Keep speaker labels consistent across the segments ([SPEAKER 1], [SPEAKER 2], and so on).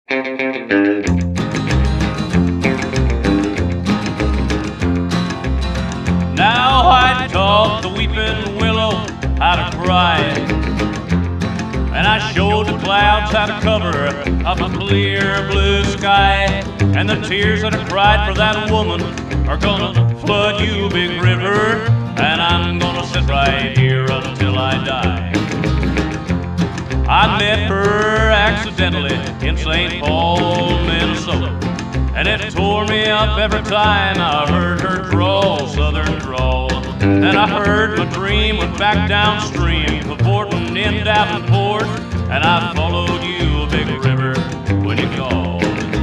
[SPEAKER 1] Now I taught the weeping willow how to cry, and I showed the clouds how to cover up a clear blue sky. And the tears that I cried for that woman are gonna flood you, big river, and I'm gonna sit right here until I die. I met her accidentally in St. Paul, Minnesota, and it tore me up every time I heard her drawl, southern drawl. And I heard my dream went back downstream, purporting in Davenport, and I followed you, big river, when you called.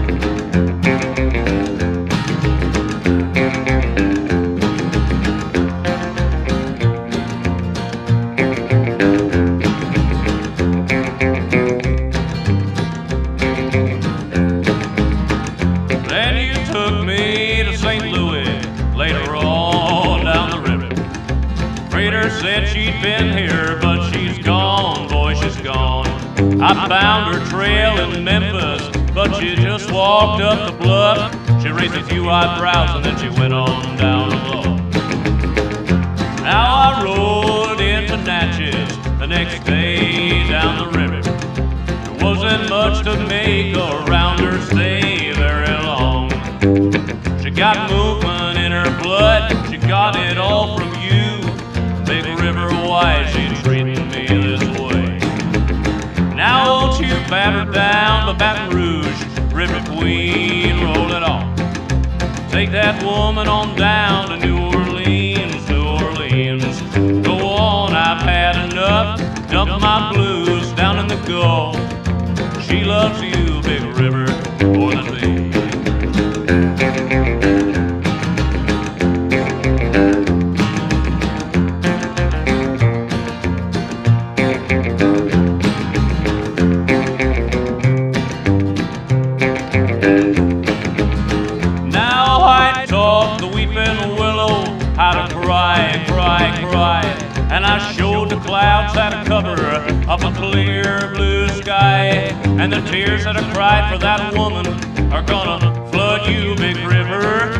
[SPEAKER 1] Then you took me to St. Louis later on down the river. Freighter said she'd been here, but she's gone, boy, she's gone. I found her trail in Memphis, but she just walked up the bluff. She raised a few eyebrows and then she went on down the bluff. Now I rode into Natchez the next day down the river. There wasn't much to make around her stay very long. She got movement in her blood, she got it all from you. Big river, why is she treating me this way? Now won't you batter down the Baton Rouge, River Queen, roll it on. Take that woman on down to New Orleans, New Orleans. Go on, I've had enough, dump my blues down in the Gulf. She loves you, big river, more than me. Now I taught the weeping willow how to cry, cry, cry, and I showed the clouds how to cover up a clear blue sky. And the tears that I cried for that woman are gonna flood you, big river,